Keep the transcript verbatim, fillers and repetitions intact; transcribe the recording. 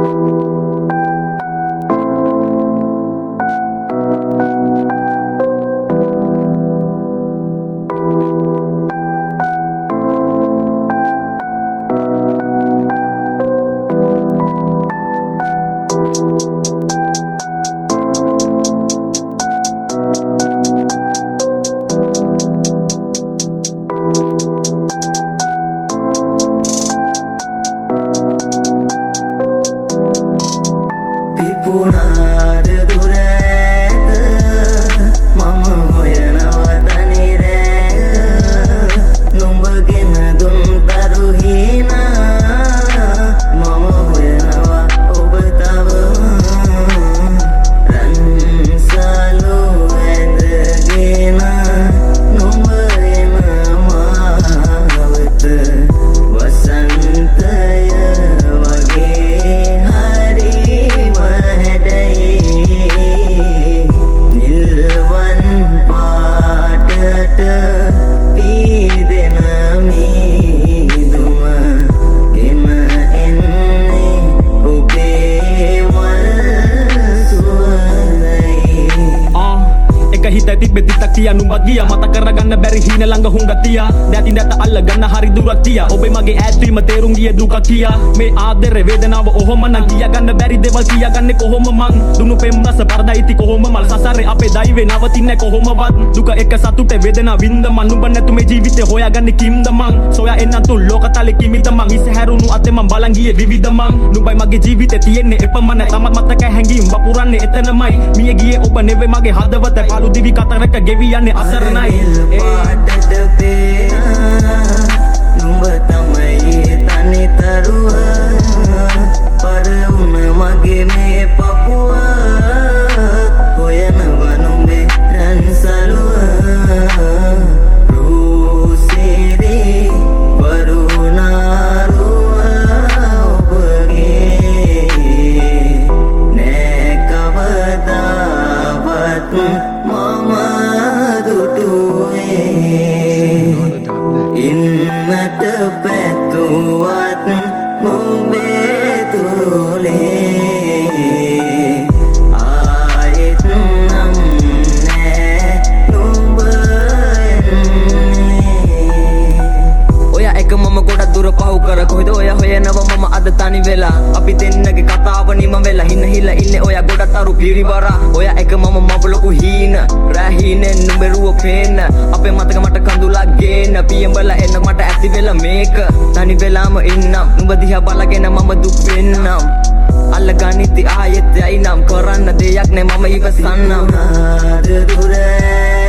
Tia numbat dia mata karagana beri hina langga hunga tia datin data alla ganna hari durak tia obe mage ætri materung dia duka tia me aadere vedanawa ohoma nan tia ganna beri deval tia ganne kohoma man dunu pemma saparda iti kohoma mal sasare ape daive navatinne kohoma wat duka එක සතුට වේදනා වින්ද මන් නුඹ නැතු මේ ජීවිතේ හොයාගන්නේ කිම්ද මං සොයා එන්නතු ලෝකතලේ කිමිද මං ඉස හැරුණු අතේ මං බලන් ගියේ විවිධ මං නුඹයි මගේ ජීවිතේ තියෙන්නේ එපමණ තමත් මතක හැංගීම් වපුරන්නේ එතනමයි මිය ගියේ ඔබ නෙවෙයි මගේ හදවත පාළු දිවි කතරක ගෙවි යන්නේ අසරණයි පාටට පේනා නුඹ තමයි තනි තරුව පරවුන මගේ මේ පපුව හොයනවා නුඹේ රන්සලුව රූසිරි වරුණාරුව ඔබගේ නෑ කවදාවත් මම දුටුවේ ඉන්නට පැතුවත් නුඹේ තුලේ ආයෙත් නම් නෑ නුඹ ඔයා එක මම ගොඩක් දුර පහු කර කොහෙද ඔයා හොයනවා මම අද තනි වෙලා අපි දෙන්නගේ කතාව නිම වෙලා හින හිලා ඉන්නේ ඔයා ගොඩක් අරු පිරිවරා ඔයා එක මම මව ලොකු හීන රැහිනේ නුඹ රුව පේන අපේ මතක මට කඳුලක් ගේන පියඹලා එන්න මට ඇති වෙලා මේක තනි වෙලාම ඉන්නම් නුඹ දිහා බලගෙන මම දුක් වෙන්නම් අල්ලගනිති ආයෙත් යයිනම් කරන්න දෙයක් නෑ මම ඉවසන්නම් දුර